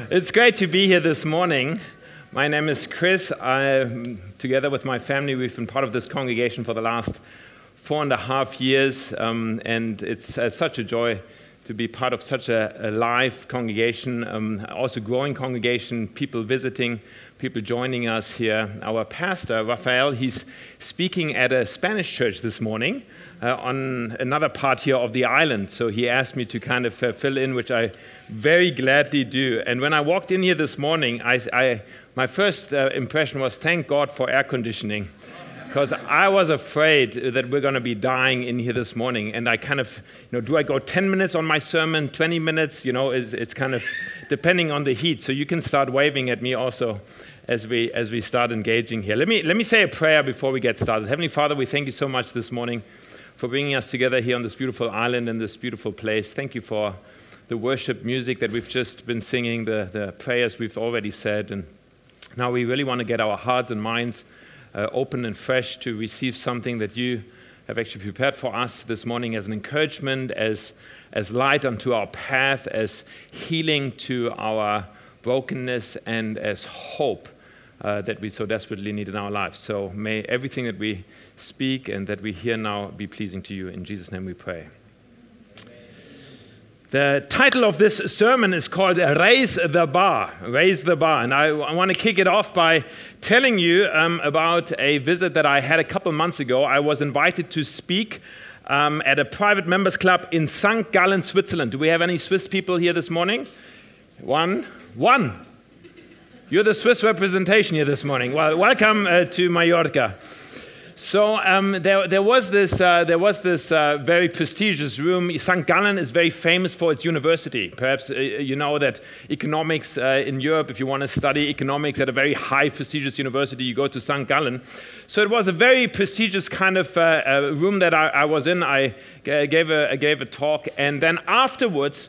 It's great to be here this morning. My name is Chris. Together with my family, we've been part of this congregation for the last 4.5 years, and it's such a joy to be part of such a live congregation, also growing congregation, people visiting, people joining us here. Our pastor, Rafael, he's speaking at a Spanish church this morning on another part here of the island. So he asked me to kind of fill in, which I very gladly do. And when I walked in here this morning, my first impression was, thank God for air conditioning. Because I was afraid that we're going to be dying in here this morning. And I kind of, do I go 10 minutes on my sermon, 20 minutes? It's kind of depending on the heat. So you can start waving at me also as we start engaging here. Let me say a prayer before we get started. Heavenly Father, we thank you so much this morning for bringing us together here on this beautiful island in this beautiful place. Thank you for the worship music that we've just been singing, the prayers we've already said. And now we really want to get our hearts and minds open and fresh to receive something that you have actually prepared for us this morning as an encouragement, as light unto our path, as healing to our brokenness, and as hope that we so desperately need in our lives. So may everything that we speak and that we hear now be pleasing to you. In Jesus' name we pray. The title of this sermon is called Raise the Bar. Raise the Bar. And I want to kick it off by telling you about a visit that I had a couple months ago. I was invited to speak at a private members club in St. Gallen, Switzerland. Do we have any Swiss people here this morning? One. You're the Swiss representation here this morning. Well, welcome to Mallorca. So there was this very prestigious room. St. Gallen is very famous for its university. Perhaps you know that economics in Europe, if you want to study economics at a very high prestigious university, you go to St. Gallen. So it was a very prestigious kind of room that I was in. I gave a talk, and then afterwards,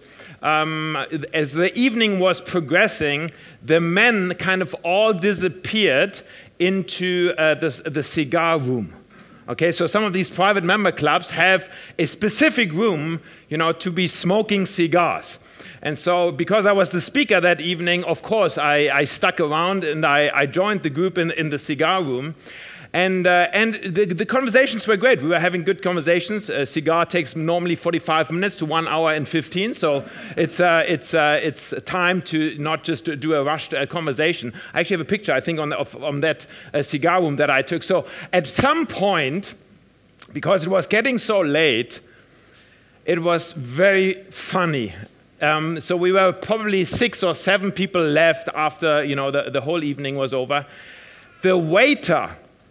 as the evening was progressing, the men kind of all disappeared into the cigar room. Okay, so some of these private member clubs have a specific room, to be smoking cigars. And so because I was the speaker that evening, of course, I stuck around and I joined the group in the cigar room. And the conversations were great. We were having good conversations. A cigar takes normally 45 minutes to 1 hour and 15. So it's time to not just do a rushed conversation. I actually have a picture, I think, on that cigar room that I took. So at some point, because it was getting so late, it was very funny. So we were probably 6 or 7 people left after the whole evening was over. The waiter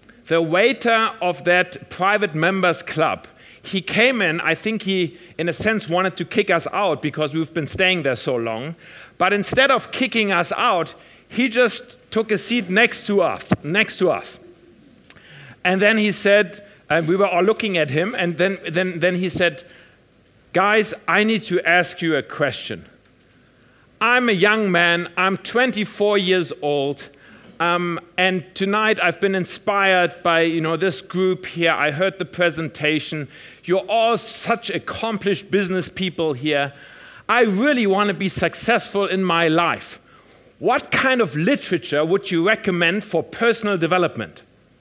of that private members club, he came in. I think he, in a sense, wanted to kick us out because we've been staying there so long. But instead of kicking us out, he just took a seat next to us. And then he said, and we were all looking at him, and then he said, guys, I need to ask you a question. I'm a young man. I'm 24 years old. And tonight I've been inspired by, this group here. I heard the presentation. You're all such accomplished business people here. I really want to be successful in my life. What kind of literature would you recommend for personal development?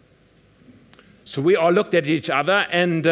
So we all looked at each other,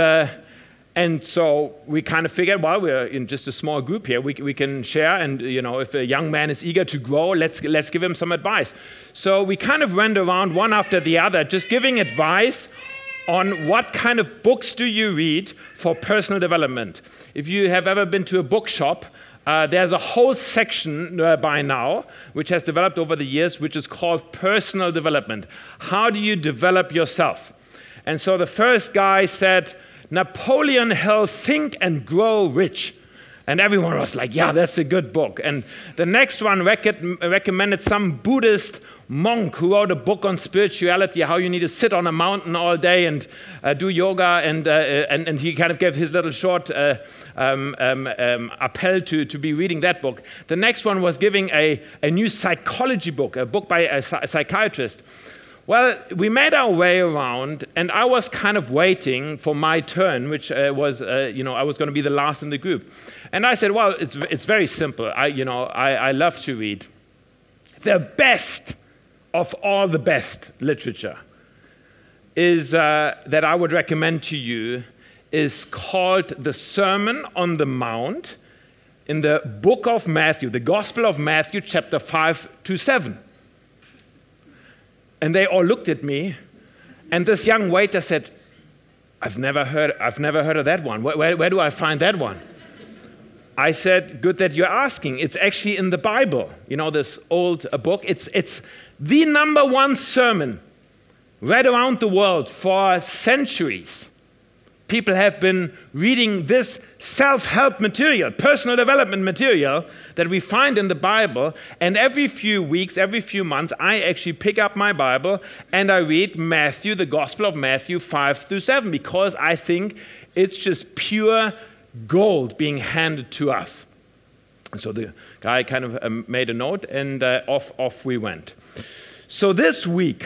and so we kind of figured, well, we're in just a small group here. We can share, and if a young man is eager to grow, let's give him some advice. So we kind of went around one after the other, just giving advice on what kind of books do you read for personal development. If you have ever been to a bookshop, there's a whole section by now, which has developed over the years, which is called personal development. How do you develop yourself? And so the first guy said, Napoleon Hill, Think and Grow Rich. And everyone was like, yeah, that's a good book. And the next one recommended some Buddhist monk who wrote a book on spirituality, how you need to sit on a mountain all day and do yoga. And he kind of gave his little short appel to be reading that book. The next one was giving a new psychology book, a book by a psychiatrist. Well, we made our way around, and I was kind of waiting for my turn, which I was going to be the last in the group. And I said, well, it's very simple. I love to read. the best of all the best literature is that I would recommend to you is called the Sermon on the Mount in the book of Matthew, the Gospel of Matthew, chapter 5 to 7. And they all looked at me, and this young waiter said, I've never heard of that one. Where do I find that one? I said, good that you're asking. It's actually in the Bible. You know, this old book. It's the number one sermon read around the world for centuries. People have been reading this self-help material, personal development material that we find in the Bible. And every few weeks, every few months, I actually pick up my Bible and I read Matthew, the Gospel of Matthew 5 through 7, because I think it's just pure gold being handed to us. And so the guy kind of made a note, and off we went. So this week,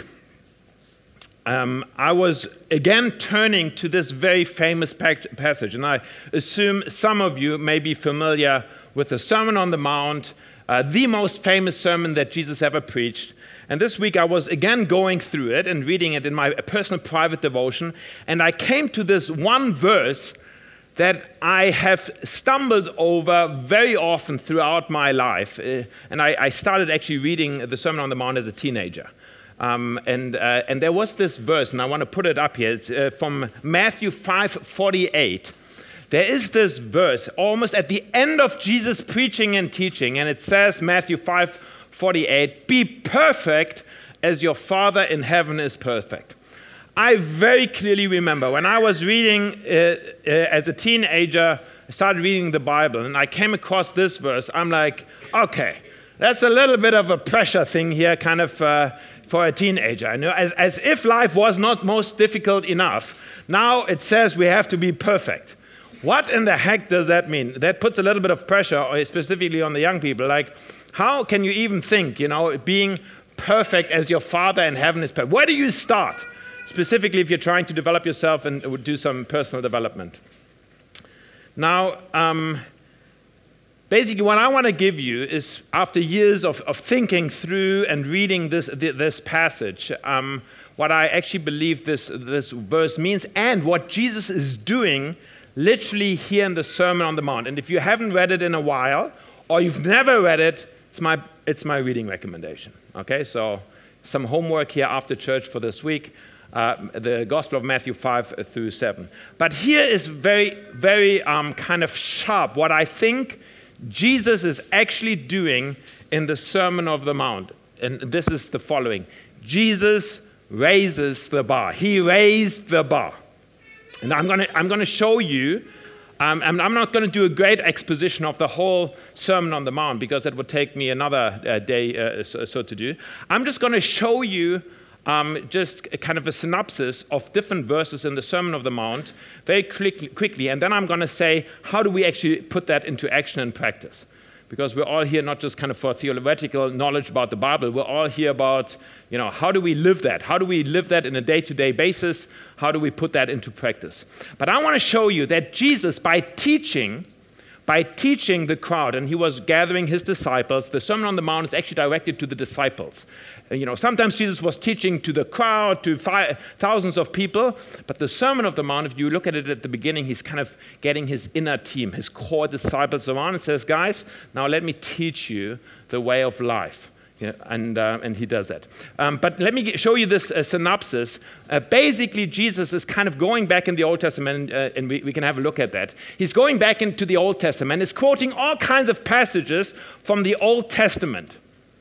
I was again turning to this very famous passage, and I assume some of you may be familiar with the Sermon on the Mount, the most famous sermon that Jesus ever preached. And this week I was again going through it and reading it in my personal private devotion, and I came to this one verse that I have stumbled over very often throughout my life. And I started actually reading the Sermon on the Mount as a teenager. And there was this verse, and I want to put it up here. It's from Matthew 5:48. There is this verse almost at the end of Jesus preaching and teaching, and it says, Matthew 5:48, be perfect as your Father in heaven is perfect. I very clearly remember when I was reading as a teenager, I started reading the Bible, and I came across this verse. I'm like, okay, that's a little bit of a pressure thing here, kind of for a teenager. You know, as if life was not most difficult enough. Now it says we have to be perfect. What in the heck does that mean? That puts a little bit of pressure, specifically on the young people. Like, how can you even think, being perfect as your Father in heaven is perfect? Where do you start? Specifically, if you're trying to develop yourself and do some personal development. Now, basically, what I want to give you is, after years of thinking through and reading this passage, what I actually believe this verse means and what Jesus is doing literally here in the Sermon on the Mount. And if you haven't read it in a while, or you've never read it, it's my reading recommendation. Okay, so some homework here after church for this week. The Gospel of Matthew 5 through 7. But here is very, very kind of sharp what I think Jesus is actually doing in the Sermon on the Mount. And this is the following. Jesus raises the bar. He raised the bar. And I'm going to show you, I'm not going to do a great exposition of the whole Sermon on the Mount because that would take me another day so to do. I'm just going to show you just kind of a synopsis of different verses in the Sermon on the Mount very quickly, and then I'm going to say, how do we actually put that into action and practice? Because we're all here not just kind of for theoretical knowledge about the Bible, we're all here about, how do we live that? How do we live that in a day-to-day basis? How do we put that into practice? But I want to show you that Jesus, by teaching the crowd, and he was gathering his disciples, the Sermon on the Mount is actually directed to the disciples. Sometimes Jesus was teaching to the crowd, to thousands of people, but the Sermon on the Mount, if you look at it at the beginning, he's kind of getting his inner team, his core disciples around and says, guys, now let me teach you the way of life. And he does that. But let me show you this synopsis. Basically, Jesus is kind of going back in the Old Testament, and we can have a look at that. He's going back into the Old Testament. He's quoting all kinds of passages from the Old Testament.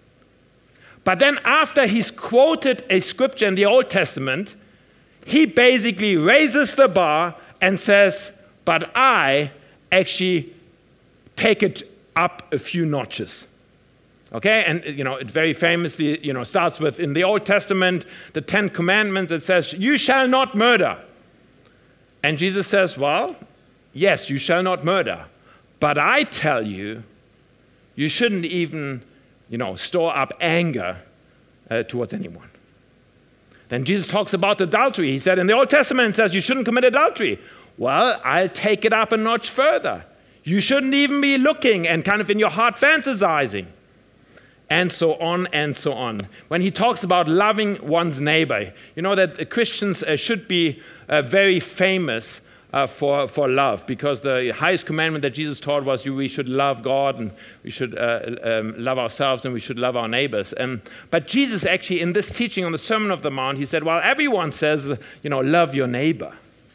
But then after he's quoted a scripture in the Old Testament, he basically raises the bar and says, but I actually take it up a few notches. Okay, and it very famously starts with, in the Old Testament, the 10 Commandments. It says, you shall not murder. And Jesus says, well, yes, you shall not murder. But I tell you, you shouldn't even store up anger towards anyone. Then Jesus talks about adultery. He said in the Old Testament, it says you shouldn't commit adultery. Well, I'll take it up a notch further. You shouldn't even be looking and kind of in your heart fantasizing. and so on and so on. When he talks about loving one's neighbor, you know that Christians should be very famous for love, because the highest commandment that Jesus taught was we should love God, and we should love ourselves, and we should love our neighbors. But Jesus actually, in this teaching on the Sermon on the Mount, he said, well, everyone says, love your neighbor.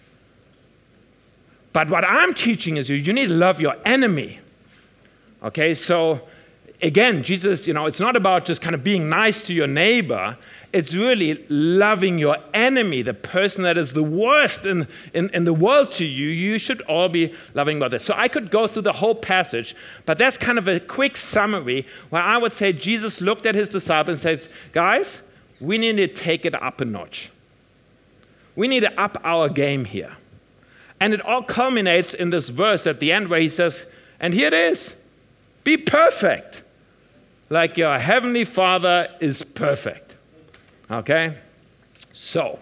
But what I'm teaching is you need to love your enemy. Okay, so again, Jesus, it's not about just kind of being nice to your neighbor. It's really loving your enemy, the person that is the worst in the world to you. You should all be loving about that. So I could go through the whole passage, but that's kind of a quick summary where I would say Jesus looked at his disciples and said, guys, we need to take it up a notch. We need to up our game here. And it all culminates in this verse at the end where he says, and here it is, be perfect, like your heavenly Father is perfect. Okay? So,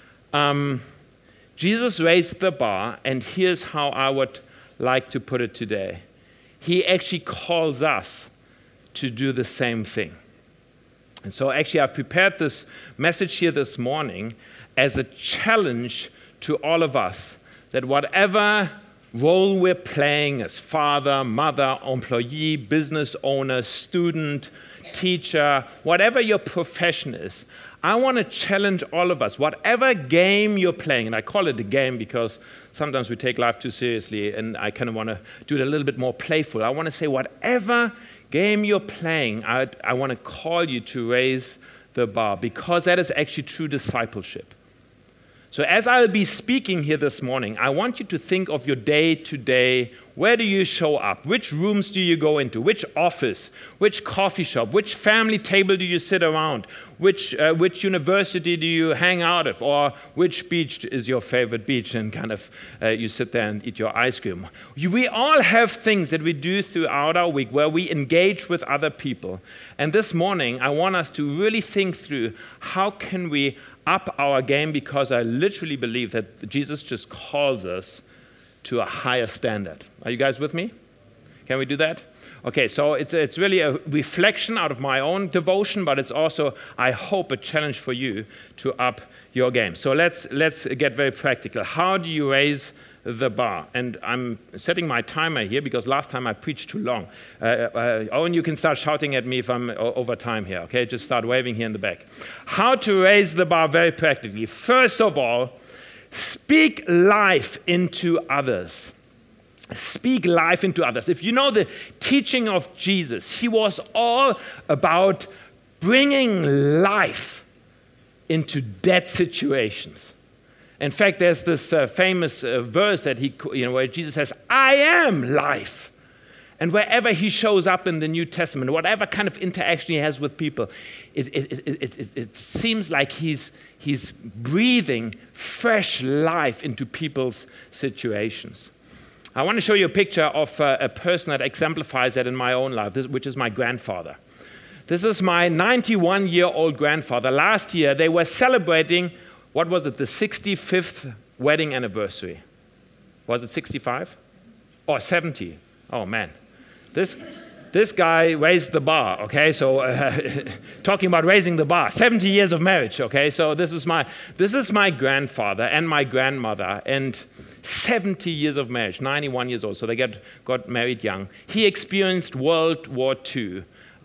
Jesus raised the bar, and here's how I would like to put it today. He actually calls us to do the same thing. And so actually I've prepared this message here this morning as a challenge to all of us, that whatever role we're playing as father, mother, employee, business owner, student, teacher, whatever your profession is, I want to challenge all of us, whatever game you're playing, and I call it a game because sometimes we take life too seriously, and I kind of want to do it a little bit more playful. I want to say whatever game you're playing, I want to call you to raise the bar, because that is actually true discipleship. So as I'll be speaking here this morning, I want you to think of your day-to-day. Where do you show up? Which rooms do you go into? Which office? Which coffee shop? Which family table do you sit around? Which university do you hang out of? Or which beach is your favorite beach? And kind of you sit there and eat your ice cream. We all have things that we do throughout our week where we engage with other people. And this morning, I want us to really think through how can we up our game, because I literally believe that Jesus just calls us to a higher standard. Are you guys with me? Can we do that? Okay, so it's really a reflection out of my own devotion, but it's also, I hope, a challenge for you to up your game. So let's get very practical. How do you raise the bar? And I'm setting my timer here because last time I preached too long. Owen, you can start shouting at me if I'm over time here, okay? Just start waving here in the back. How to raise the bar very practically. First of all, speak life into others. Speak life into others. If you know the teaching of Jesus, he was all about bringing life into dead situations. In fact, there's this famous verse that where Jesus says, I am life. And wherever he shows up in the New Testament, whatever kind of interaction he has with people, it seems like he's breathing fresh life into people's situations. I want to show you a picture of a person that exemplifies that in my own life, which is my grandfather. This is my 91-year-old grandfather. Last year, they were celebrating, what was it, the 65th wedding anniversary. Was it 65? Or 70? Oh, man. This guy raised the bar, okay? So talking about raising the bar, 70 years of marriage, okay? So this is my grandfather and my grandmother, and 70 years of marriage, 91 years old. So they got married young. He experienced World War II.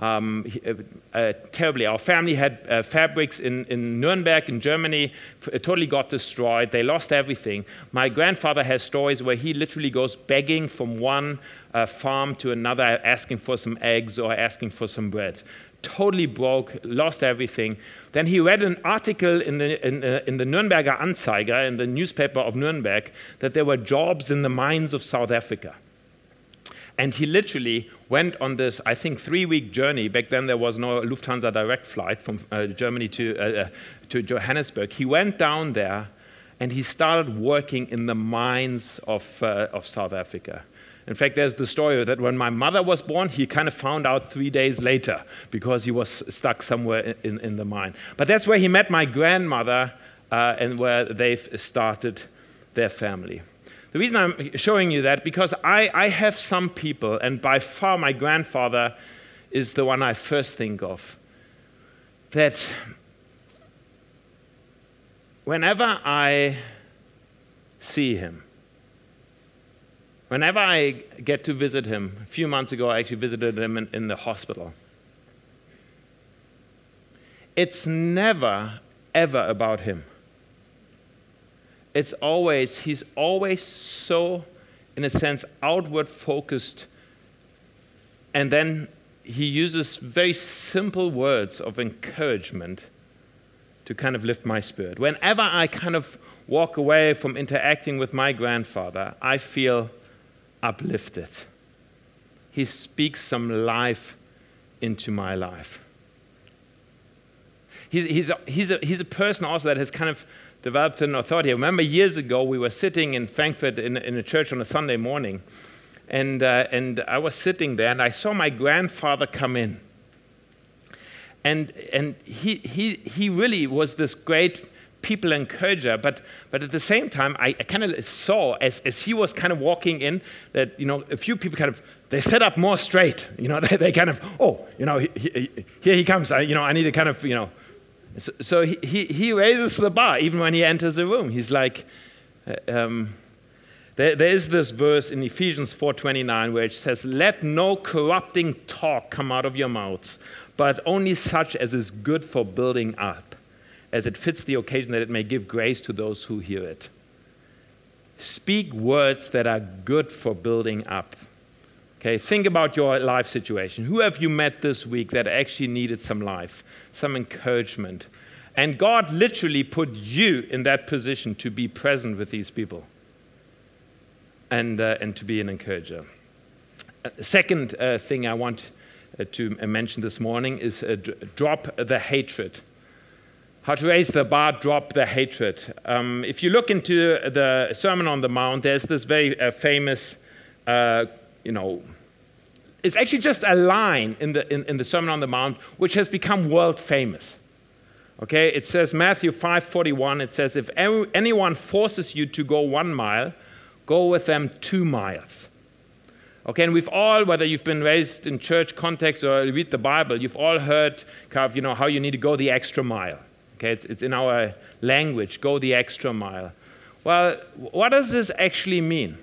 Terribly. Our family had fabrics in Nuremberg, in Germany. It totally got destroyed. They lost everything. My grandfather has stories where he literally goes begging from one farm to another, asking for some eggs or asking for some bread. Totally broke, lost everything. Then he read an article in the Nürnberger Anzeiger, in the newspaper of Nuremberg, that there were jobs in the mines of South Africa. And he literally went on this, I think, 3-week journey. Back then there was no Lufthansa direct flight from Germany to Johannesburg. He went down there and he started working in the mines of South Africa. In fact, there's the story that when my mother was born, he kind of found out 3 days later because he was stuck somewhere in the mine. But that's where he met my grandmother and where they've started their family. The reason I'm showing you that, because I have some people, and by far my grandfather is the one I first think of. That whenever I see him, whenever I get to visit him, a few months ago I actually visited him in the hospital. It's never, ever about him. He's always so, in a sense, outward focused. And then he uses very simple words of encouragement to kind of lift my spirit. Whenever I kind of walk away from interacting with my grandfather, I feel uplifted. He speaks some life into my life. He's a person also that has kind of developed an authority. I remember years ago we were sitting in Frankfurt in a church on a Sunday morning, and I was sitting there and I saw my grandfather come in. And he really was this great people encourager, but at the same time, I kind of saw as he was kind of walking in that, a few people kind of, they set up more straight, they kind of, here he comes, I need to kind of, So he raises the bar even when he enters the room. He's like, there is this verse in Ephesians 4:29 where it says, "Let no corrupting talk come out of your mouths, but only such as is good for building up, as it fits the occasion, that it may give grace to those who hear it." Speak words that are good for building up. Okay, think about your life situation. Who have you met this week that actually needed some life, some encouragement? And God literally put you in that position to be present with these people and to be an encourager. Second thing I want to mention this morning is drop the hatred. How to raise the bar, drop the hatred. If you look into the Sermon on the Mount, there's this very famous, it's actually just a line in the Sermon on the Mount which has become world famous. Okay, it says, Matthew 5:41, it says, "If anyone forces you to go 1 mile, go with them 2 miles. Okay, and we've all, whether you've been raised in church context or read the Bible, you've all heard kind of, how you need to go the extra mile. Okay, it's in our language, go the extra mile. Well, what does this actually mean?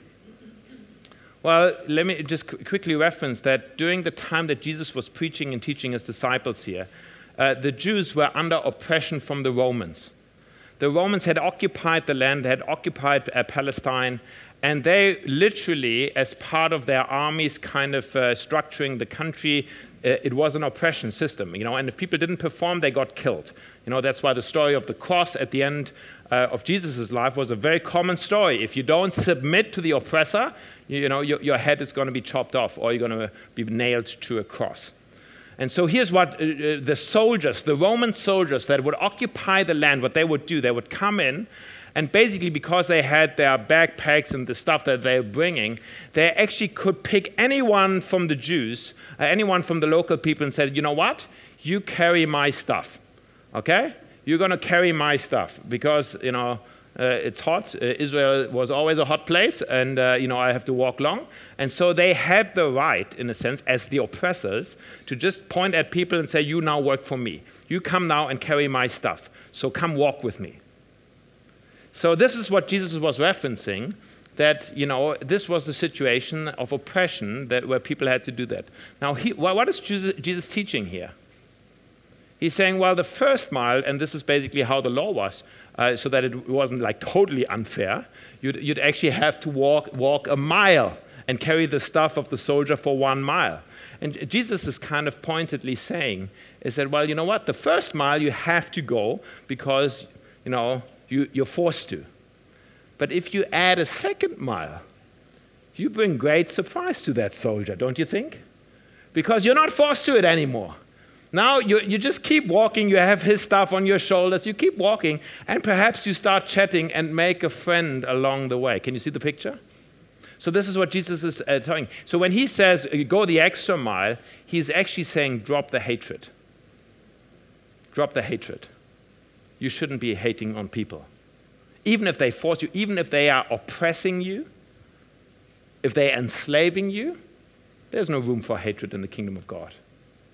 Well, let me just quickly reference that during the time that Jesus was preaching and teaching his disciples here, the Jews were under oppression from the Romans. The Romans had occupied the land, they had occupied Palestine, and they literally, as part of their armies kind of structuring the country, it was an oppression system, and if people didn't perform, they got killed. That's why the story of the cross at the end of Jesus' life was a very common story. If you don't submit to the oppressor, your head is going to be chopped off, or you're going to be nailed to a cross. And so here's what the soldiers, the Roman soldiers that would occupy the land, what they would do, they would come in, and basically because they had their backpacks and the stuff that they were bringing, they actually could pick anyone from the Jews, anyone from the local people, and said, you know what, you carry my stuff, okay? You're going to carry my stuff because, it's hot. Israel was always a hot place, and I have to walk long. And so they had the right, in a sense, as the oppressors, to just point at people and say, you now work for me. You come now and carry my stuff. So come walk with me. So this is what Jesus was referencing, that, this was the situation of oppression where people had to do that. Now, what is Jesus teaching here? He's saying, well, the first mile, and this is basically how the law was, so that it wasn't like totally unfair, you'd actually have to walk a mile and carry the stuff of the soldier for 1 mile. And Jesus is kind of pointedly saying, is that, well, you know what, the first mile you have to go because, you're forced to. But if you add a second mile, you bring great surprise to that soldier, don't you think? Because you're not forced to it anymore. Now you just keep walking, you have his stuff on your shoulders, you keep walking, and perhaps you start chatting and make a friend along the way. Can you see the picture? So this is what Jesus is telling. So when he says, go the extra mile, he's actually saying, drop the hatred. Drop the hatred. You shouldn't be hating on people. Even if they force you, even if they are oppressing you, if they are enslaving you, there's no room for hatred in the kingdom of God.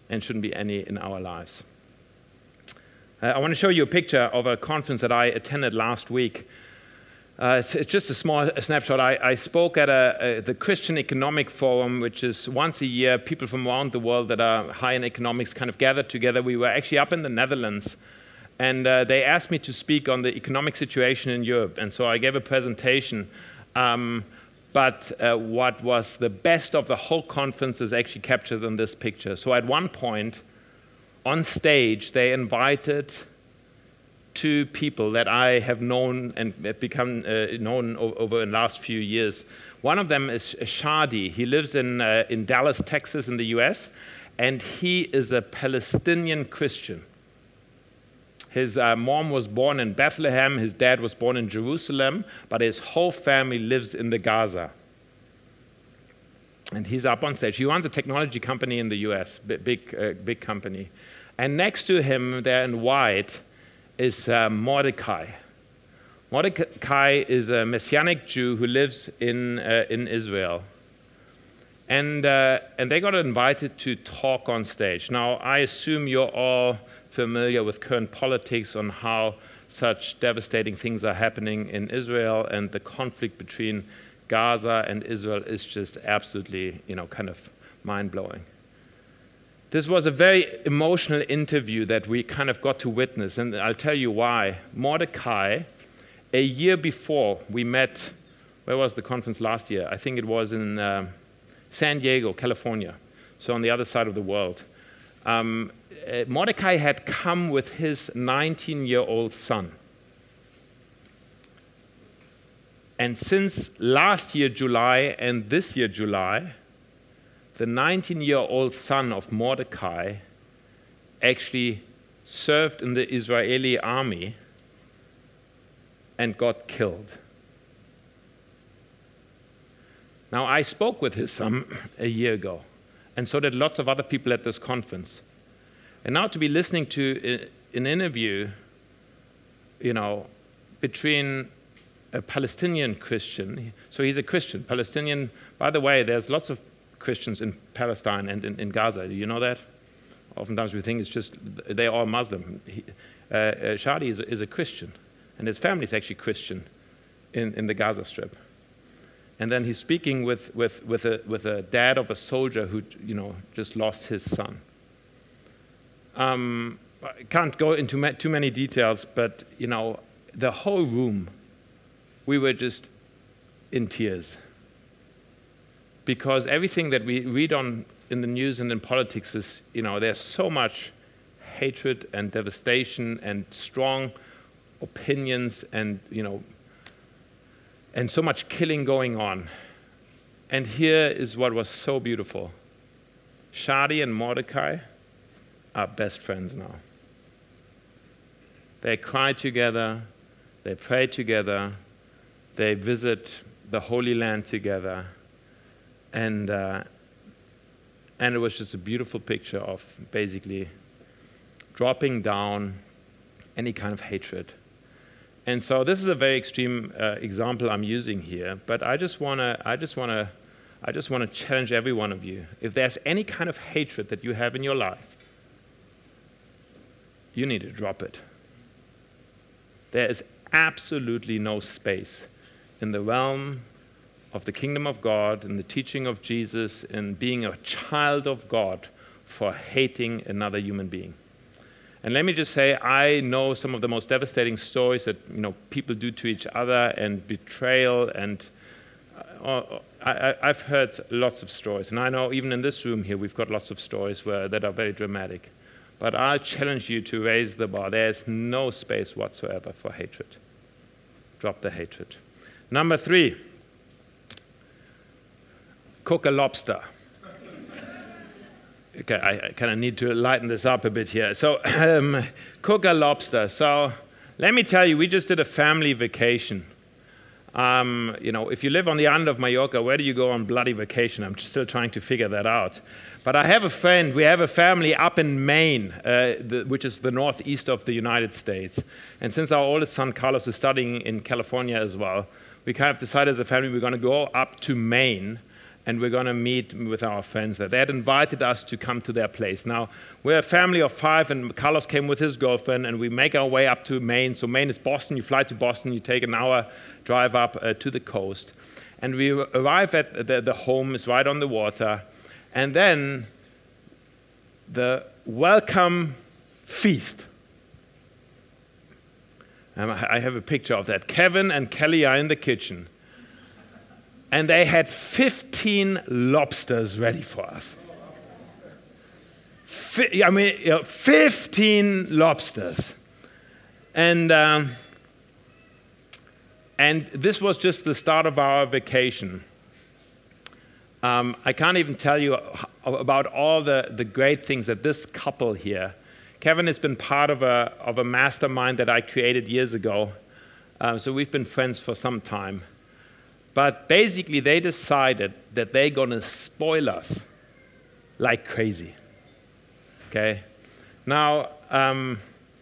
and shouldn't be any in our lives. I want to show you a picture of a conference that I attended last week. It's just a small snapshot. I spoke at the Christian Economic Forum, which is once a year. People from around the world that are high in economics kind of gather together. We were actually up in the Netherlands, and they asked me to speak on the economic situation in Europe. And so I gave a presentation. But what was the best of the whole conference is actually captured in this picture. So at one point, on stage, they invited two people that I have known and have become known over the last few years. One of them is Shadi. He lives in Dallas, Texas, in the US, and he is a Palestinian Christian. His mom was born in Bethlehem, his dad was born in Jerusalem, but his whole family lives in the Gaza. And he's up on stage. He runs a technology company in the US, big company. And next to him, there in white, is Mordecai. Mordecai is a Messianic Jew who lives in Israel. And they got invited to talk on stage. Now, I assume you're all familiar with current politics on how such devastating things are happening in Israel, and the conflict between Gaza and Israel is just absolutely, kind of mind-blowing. This was a very emotional interview that we kind of got to witness, and I'll tell you why. Mordecai, a year before we met, where was the conference last year? I think it was in San Diego, California, so on the other side of the world. Mordecai had come with his 19-year-old son. And since last year, July, and this year, July, the 19-year-old son of Mordecai actually served in the Israeli army and got killed. Now, I spoke with his son a year ago, and so did lots of other people at this conference. And now to be listening to an interview, between a Palestinian Christian, so he's a Christian, Palestinian. By the way, there's lots of Christians in Palestine and in Gaza. Do you know that? Oftentimes we think it's just they're all Muslim. Shadi is a Christian, and his family is actually Christian in the Gaza Strip. And then he's speaking with a dad of a soldier who just lost his son. I can't go into too many details, but the whole room, we were just in tears. Because everything that we read on in the news and in politics is, there's so much hatred and devastation and strong opinions and, and so much killing going on. And here is what was so beautiful. Shadi and Mordecai are best friends now. They cry together, they pray together, they visit the Holy Land together, and it was just a beautiful picture of basically dropping down any kind of hatred. And so this is a very extreme example I'm using here, but I just want to challenge every one of you. If there's any kind of hatred that you have in your life, you need to drop it. There is absolutely no space in the realm of the kingdom of God, in the teaching of Jesus, in being a child of God for hating another human being. And let me just say, I know some of the most devastating stories that people do to each other, and betrayal, and I've heard lots of stories. And I know even in this room here, we've got lots of stories that are very dramatic. But I'll challenge you to raise the bar. There's no space whatsoever for hatred. Drop the hatred. Number 3, cook a lobster. Okay, I kind of need to lighten this up a bit here. So, cook a lobster. So, let me tell you, we just did a family vacation. If you live on the island of Mallorca, where do you go on bloody vacation? I'm still trying to figure that out. But I have a friend, we have a family up in Maine, which is the northeast of the United States. And since our oldest son, Carlos, is studying in California as well, we kind of decided as a family we're going to go up to Maine and we're going to meet with our friends there. They had invited us to come to their place. Now, we're a family of 5, and Carlos came with his girlfriend, and we make our way up to Maine. So Maine is Boston. You fly to Boston. You take an hour drive up to the coast. And we arrive at the home is right on the water. And then the welcome feast. I have a picture of that. Kevin and Kelly are in the kitchen. And they had 15 lobsters ready for us. 15 lobsters. And this was just the start of our vacation. I can't even tell you about all the great things that this couple here, Kevin has been part of a mastermind that I created years ago. So we've been friends for some time. But basically, they decided that they're going to spoil us like crazy. Okay? Now, I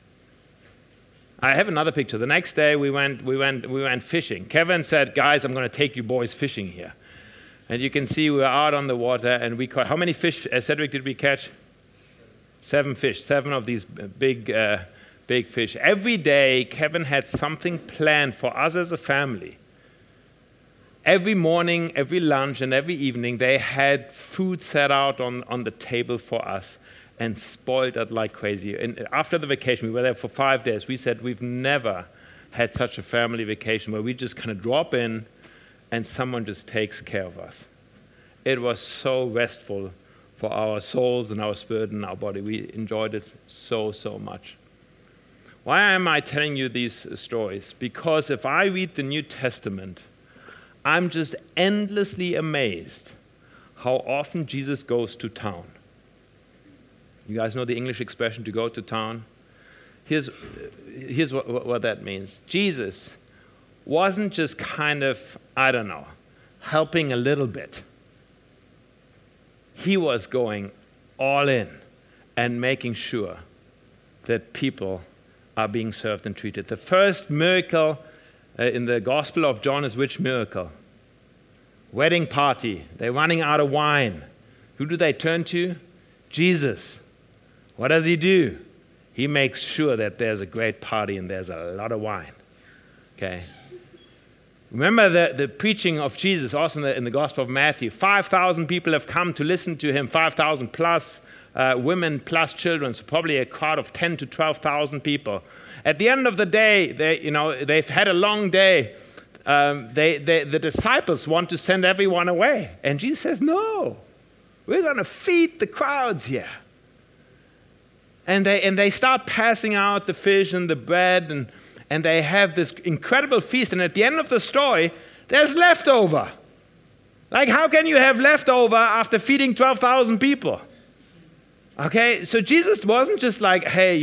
have another picture. The next day, we went fishing. Kevin said, "Guys, I'm going to take you boys fishing here." And you can see we were out on the water, and we caught, how many fish, Cedric, did we catch? 7 fish, 7 of these big fish. Every day, Kevin had something planned for us as a family. Every morning, every lunch, and every evening, they had food set out on the table for us and spoiled it like crazy. And after the vacation, we were there for 5 days. We said we've never had such a family vacation where we just kind of drop in and someone just takes care of us. It was so restful for our souls and our spirit and our body. We enjoyed it so, so much. Why am I telling you these stories? Because if I read the New Testament, I'm just endlessly amazed how often Jesus goes to town. You guys know the English expression, to go to town? Here's what that means. Jesus wasn't just kind of, helping a little bit. He was going all in and making sure that people are being served and treated. The first miracle in the Gospel of John is which miracle? Wedding party. They're running out of wine. Who do they turn to? Jesus. What does he do? He makes sure that there's a great party and there's a lot of wine. Okay. Remember the preaching of Jesus also in the Gospel of Matthew. 5,000 people have come to listen to him, 5,000 plus women plus children, so probably a crowd of 10 to 12,000 people. At the end of the day, they've had a long day. The disciples want to send everyone away. And Jesus says, no, we're going to feed the crowds here. And they start passing out the fish and the bread, and they have this incredible feast. And at the end of the story, there's leftover. Like, how can you have leftover after feeding 12,000 people? Okay, so Jesus wasn't just like, hey,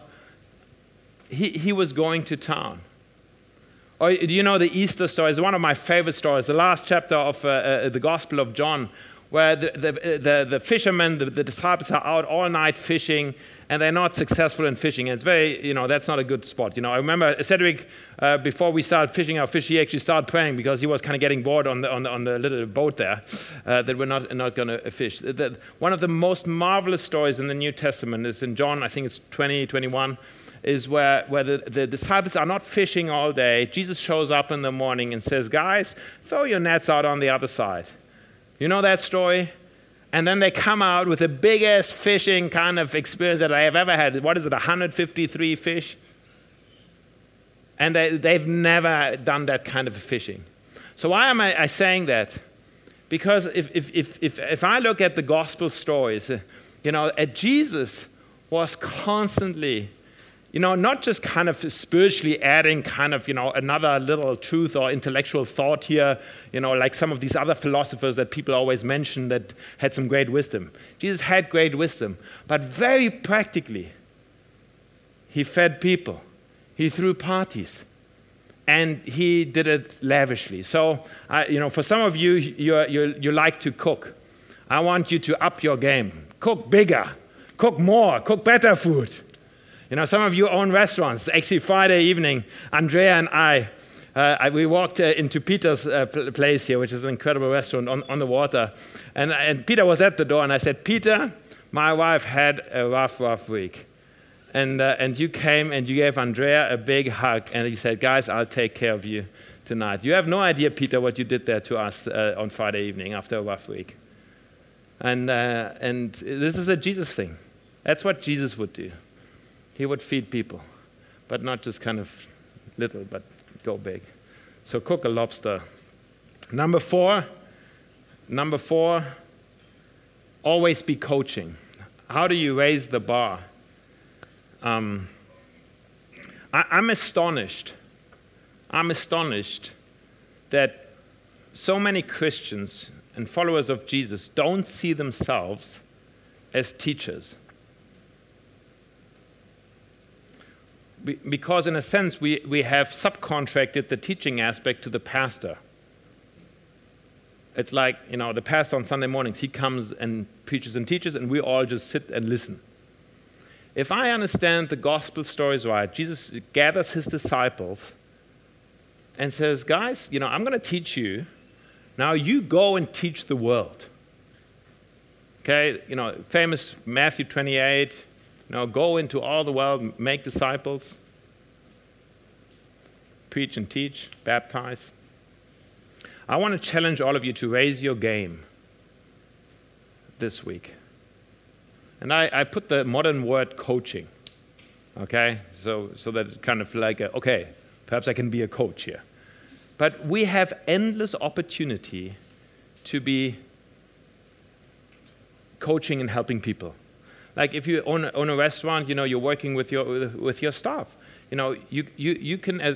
he was going to town. Or do you know the Easter story? It's one of my favorite stories, the last chapter of the Gospel of John, where the fishermen, the disciples are out all night fishing, and they're not successful in fishing. And it's very, that's not a good spot. I remember Cedric, before we started fishing our fish, he actually started praying because he was kind of getting bored on the little boat there, that we're not going to fish. One of the most marvelous stories in the New Testament is in John, I think it's 21, is where the disciples are not fishing all day. Jesus shows up in the morning and says, guys, throw your nets out on the other side. You know that story? And then they come out with the biggest fishing kind of experience that I have ever had. What is it, 153 fish? And they've never done that kind of fishing. So why am I saying that? Because if I look at the gospel stories, Jesus was constantly, not just kind of spiritually adding kind of, another little truth or intellectual thought here, like some of these other philosophers that people always mention that had some great wisdom. Jesus had great wisdom, but very practically, he fed people, he threw parties, and he did it lavishly. So, for some of you, you like to cook. I want you to up your game. Cook bigger, cook more, cook better food. Some of you own restaurants. Actually, Friday evening, Andrea and I, We walked into Peter's place here, which is an incredible restaurant on the water. And Peter was at the door, and I said, Peter, my wife had a rough week. And you came and you gave Andrea a big hug, and you said, guys, I'll take care of you tonight. You have no idea, Peter, what you did there to us on Friday evening after a rough week. And this is a Jesus thing. That's what Jesus would do. He would feed people, but not just kind of little, but go big. So cook a lobster. Number four, always be coaching. How do you raise the bar? I'm astonished that so many Christians and followers of Jesus don't see themselves as teachers. Because in a sense, we have subcontracted the teaching aspect to the pastor. It's like, the pastor on Sunday mornings, he comes and preaches and teaches, and we all just sit and listen. If I understand the gospel stories right, Jesus gathers his disciples and says, guys, I'm going to teach you. Now you go and teach the world. Okay, famous Matthew 28, go into all the world, make disciples, preach and teach, baptize. I want to challenge all of you to raise your game this week. And I put the modern word coaching, okay? So that it's kind of like, okay, perhaps I can be a coach here. But we have endless opportunity to be coaching and helping people. Like if you own a restaurant, you're working with your staff. You can as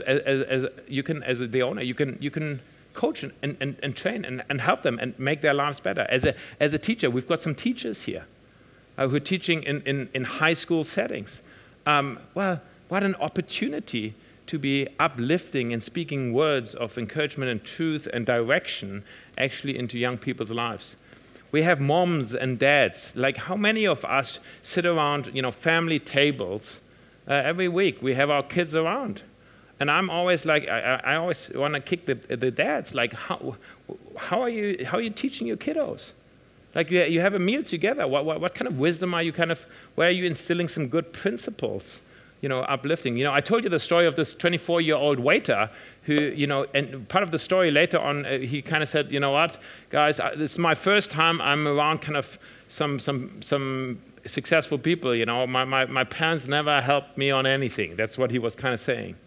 the owner, you can coach and train and help them and make their lives better. As a teacher, we've got some teachers here who are teaching in high school settings. Well, what an opportunity to be uplifting and speaking words of encouragement and truth and direction actually into young people's lives. We have moms and dads. Like how many of us sit around, family tables every week? We have our kids around. And I'm always like, I always want to kick the dads. Like, how are you teaching your kiddos? Like you have a meal together. What kind of wisdom are you where are you instilling some good principles? Uplifting. I told you the story of this 24-year-old waiter who, and part of the story later on, he kind of said, what, guys, this is my first time I'm around kind of some successful people. My parents never helped me on anything. That's what he was kind of saying.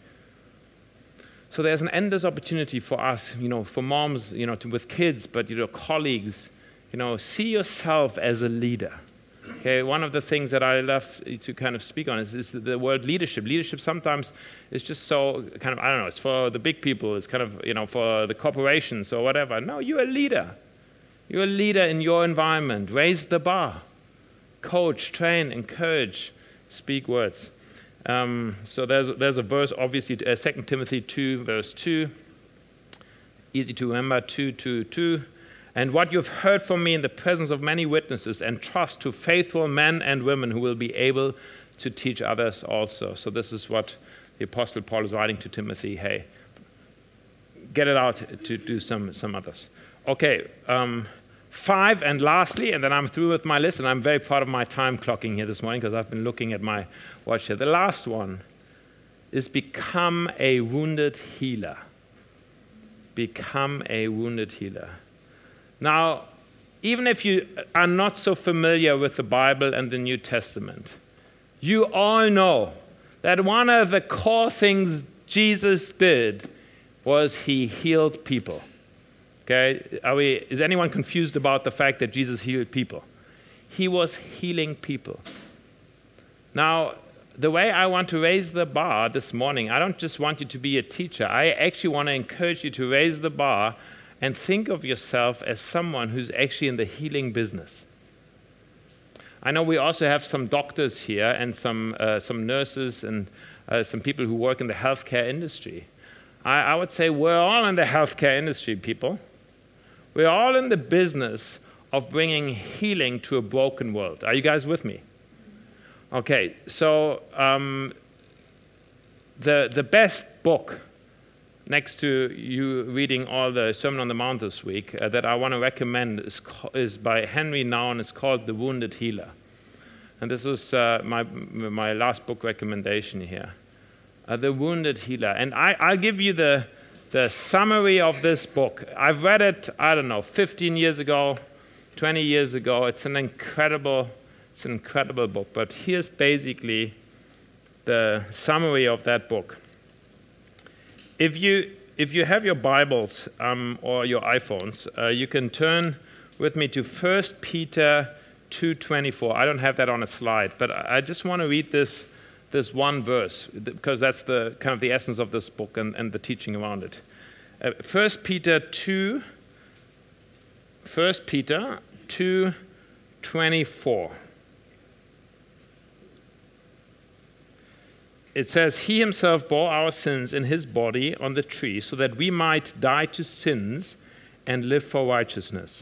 So there's an endless opportunity for us, for moms, with kids, but, colleagues, see yourself as a leader. Okay, one of the things that I love to kind of speak on is the word leadership. Leadership sometimes is just so kind of, I don't know, it's for the big people, it's kind of, for the corporations or whatever. No, you're a leader. You're a leader in your environment. Raise the bar. Coach, train, encourage, speak words. So there's a verse, obviously, 2 Timothy 2, verse 2. Easy to remember, 2:2. And what you've heard from me in the presence of many witnesses, entrust to faithful men and women who will be able to teach others also. So this is what the Apostle Paul is writing to Timothy. Hey, get it out to do some others. Okay, 5, and lastly, and then I'm through with my list, and I'm very proud of my time clocking here this morning because I've been looking at my watch here. The last one is become a wounded healer. Become a wounded healer. Now, even if you are not so familiar with the Bible and the New Testament, you all know that one of the core things Jesus did was he healed people. Okay, is anyone confused about the fact that Jesus healed people? He was healing people. Now, the way I want to raise the bar this morning, I don't just want you to be a teacher. I actually want to encourage you to raise the bar and think of yourself as someone who's actually in the healing business. I know we also have some doctors here and some nurses and some people who work in the healthcare industry. I would say we're all in the healthcare industry, people. We're all in the business of bringing healing to a broken world. Are you guys with me? Okay, so the best book next to you reading all the Sermon on the Mount this week, that I want to recommend is by Henry Nouwen. It's called The Wounded Healer. And this was my last book recommendation here. The Wounded Healer. And I'll give you the summary of this book. I've read it, 15 years ago, 20 years ago. It's an incredible book. But here's basically the summary of that book. If you have your Bibles or your iPhones, you can turn with me to 1 Peter 2:24. I don't have that on a slide, but I just want to read this one verse because that's the kind of the essence of this book and the teaching around it. 1 Peter 2:24. It says, "He himself bore our sins in his body on the tree so that we might die to sins and live for righteousness.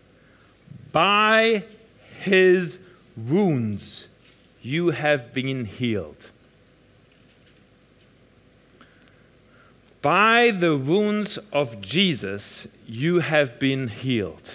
By his wounds you have been healed." By the wounds of Jesus, you have been healed.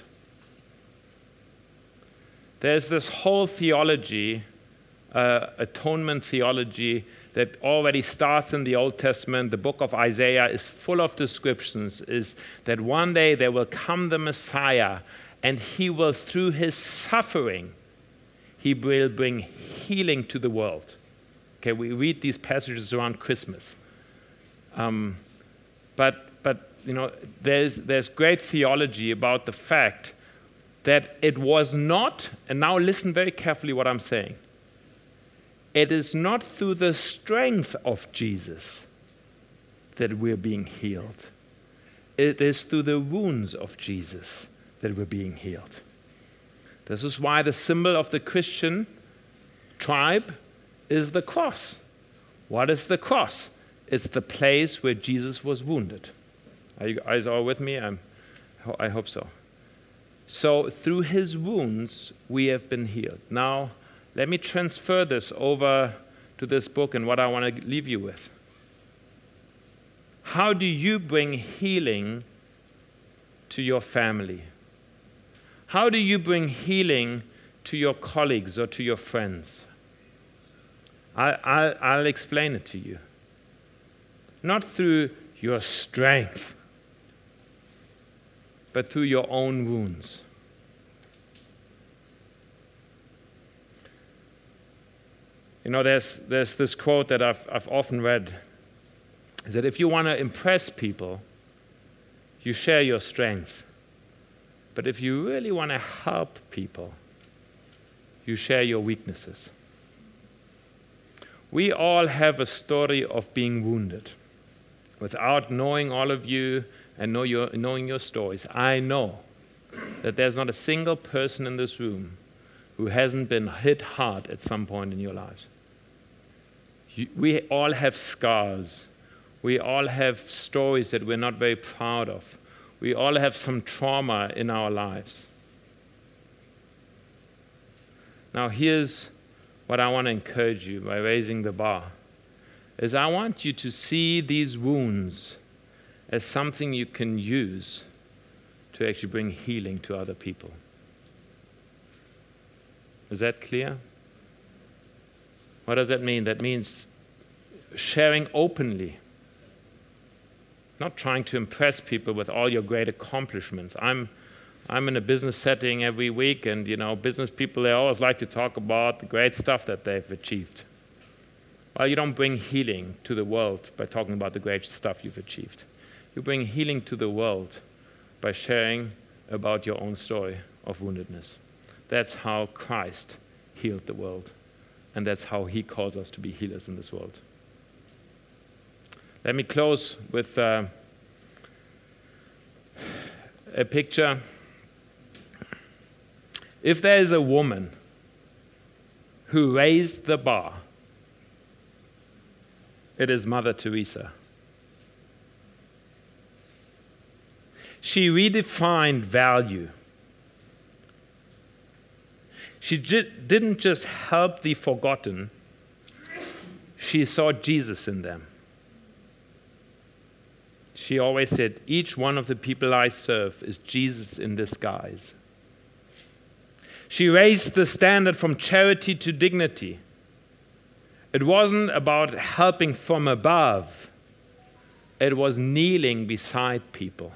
There's this whole theology, atonement theology, that already starts in the Old Testament. The book of Isaiah is full of descriptions, is that one day there will come the Messiah, and he will, through his suffering, he will bring healing to the world. Okay, we read these passages around Christmas. But there's great theology about the fact that it was not, and now listen very carefully what I'm saying, it is not through the strength of Jesus that we're being healed. It is through the wounds of Jesus that we're being healed. This is why the symbol of the Christian tribe is the cross. What is the cross? It's the place where Jesus was wounded. Are you guys all with me? I hope so. So through his wounds, we have been healed. Now, let me transfer this over to this book and what I want to leave you with. How do you bring healing to your family? How do you bring healing to your colleagues or to your friends? I'll explain it to you. Not through your strength, but through your own wounds. There's this quote that I've often read, is that if you want to impress people, you share your strengths. But if you really want to help people, you share your weaknesses. We all have a story of being wounded. Without knowing all of you and knowing your stories, I know that there's not a single person in this room who hasn't been hit hard at some point in your lives. We all have scars. We all have stories that we're not very proud of. We all have some trauma in our lives. Now here's what I want to encourage you by raising the bar, is I want you to see these wounds as something you can use to actually bring healing to other people. Is that clear? What does that mean? That means sharing openly, not trying to impress people with all your great accomplishments. I'm in a business setting every week, and business people, they always like to talk about the great stuff that they've achieved. Well, you don't bring healing to the world by talking about the great stuff you've achieved. You bring healing to the world by sharing about your own story of woundedness. That's how Christ healed the world, and that's how he calls us to be healers in this world. Let me close with a picture. If there is a woman who raised the bar, it is Mother Teresa. She redefined value. She didn't just help the forgotten, she saw Jesus in them. She always said, each one of the people I serve is Jesus in disguise. She raised the standard from charity to dignity. It wasn't about helping from above. It was kneeling beside people.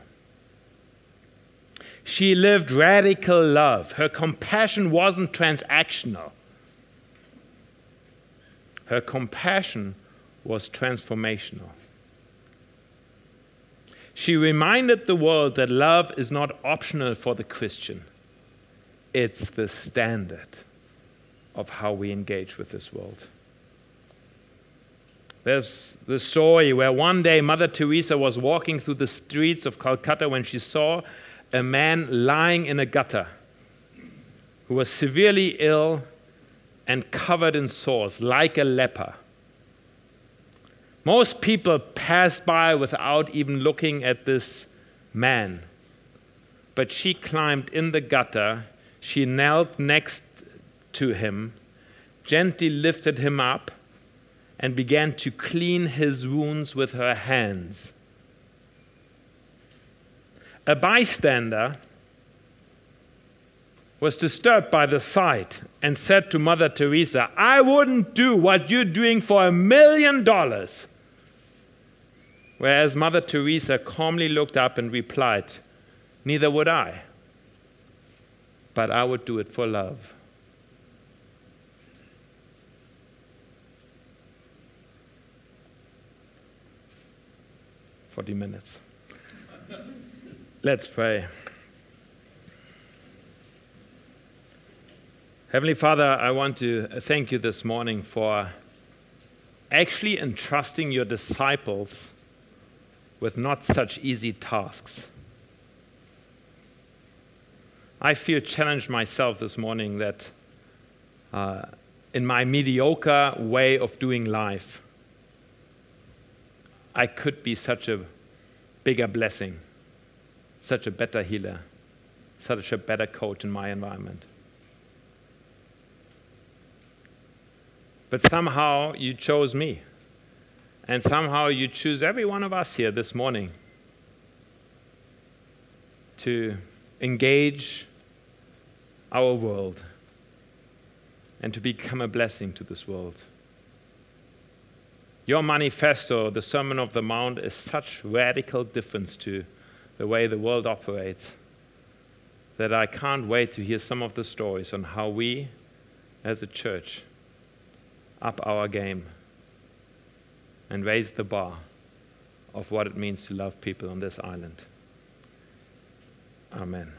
She lived radical love. Her compassion wasn't transactional. Her compassion was transformational. She reminded the world that love is not optional for the Christian. It's the standard of how we engage with this world. There's the story where one day Mother Teresa was walking through the streets of Calcutta when she saw a man lying in a gutter who was severely ill and covered in sores, like a leper. Most people pass by without even looking at this man. But she climbed in the gutter, she knelt next to him, gently lifted him up, and began to clean his wounds with her hands. A bystander was disturbed by the sight and said to Mother Teresa, "I wouldn't do what you're doing for $1 million." Whereas Mother Teresa calmly looked up and replied, "Neither would I, but I would do it for love." "40 minutes. Let's pray. Heavenly Father, I want to thank you this morning for actually entrusting your disciples with not such easy tasks. I feel challenged myself this morning that in my mediocre way of doing life, I could be such a bigger blessing, such a better healer, such a better coach in my environment. But somehow you chose me. And somehow you choose every one of us here this morning to engage our world and to become a blessing to this world. Your manifesto, the Sermon on the Mount, is such radical difference to the way the world operates that I can't wait to hear some of the stories on how we, as a church, up our game and raise the bar of what it means to love people on this island. Amen.